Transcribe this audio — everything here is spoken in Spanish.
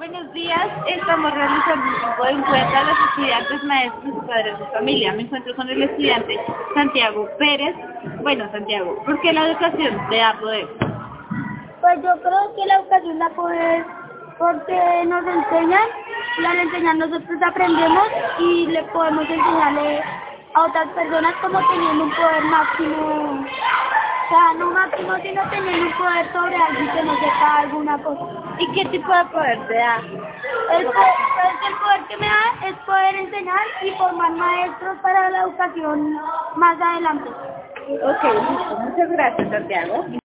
Buenos días, estamos realizando un grupo de encuesta a los estudiantes, maestros y padres de familia. Me encuentro con el estudiante Santiago Pérez. Bueno, Santiago, ¿por qué la educación te da poder? Pues yo creo que la educación da poder porque nos enseñan y al enseñar nosotros aprendemos y le podemos enseñarle a otras personas como teniendo un poder máximo, o sea, no máximo, sino teniendo un poder sobre alguien que no sepa alguna cosa. ¿Y qué tipo de poder te da? El poder que me da es poder enseñar y formar maestros para la educación más adelante. Ok, listo. Muchas gracias, Santiago.